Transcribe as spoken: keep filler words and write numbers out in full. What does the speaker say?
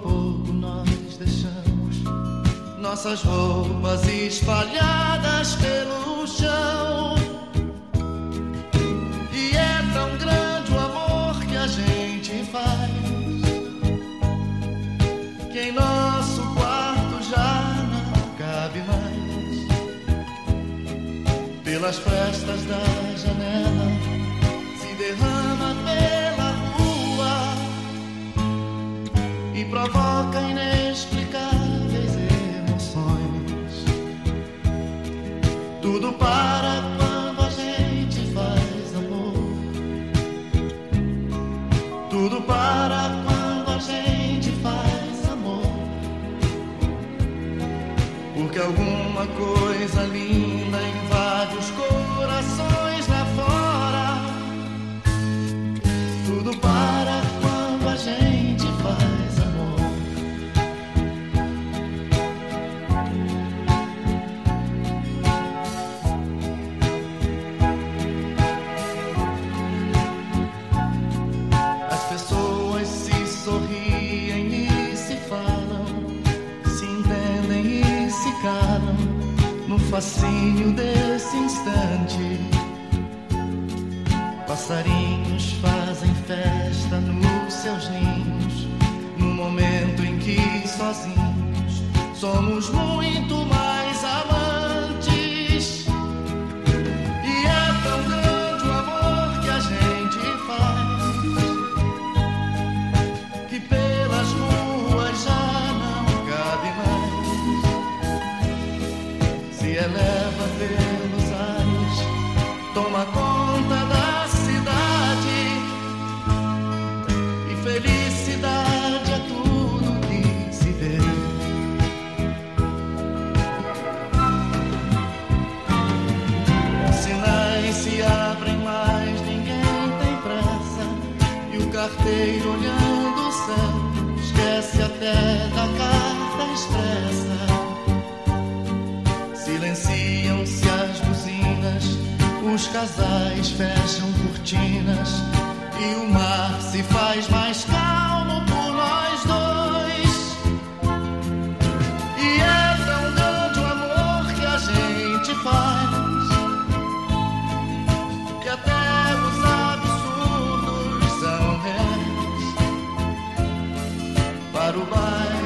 pouco nós deixamos nossas roupas espalhadas pelo chão. E é tão grande o amor que a gente faz, que em nosso quarto já não cabe mais. Pelas frestas da janela se derrama pela rua e provoca inexplicáveis emoções. Tudo para quando a gente faz amor. Tudo para quando a gente faz amor. Porque alguma coisa linda invade os corações lá fora. Tudo para quando a gente faz amor. As pessoas se sorriem e se falam, se entendem e se calam no fascínio desse instante. Passarinhos fazem festa nos seus ninhos, no momento em que sozinhos somos muito mais amantes. E é tão grande o amor que a gente faz, que pelas ruas já não cabe mais. Se eleva pelos ares, toma conta da cidade, e felicidade é tudo que se vê. Os sinais se abrem, mas ninguém tem pressa, e o carteiro olhando o céu esquece até da carta expressa. Silenciam-se as buzinas, os casais fecham cortinas, e o mar se faz mais calmo por nós dois. E é tão grande o amor que a gente faz, que até os absurdos são reais. Para o bairro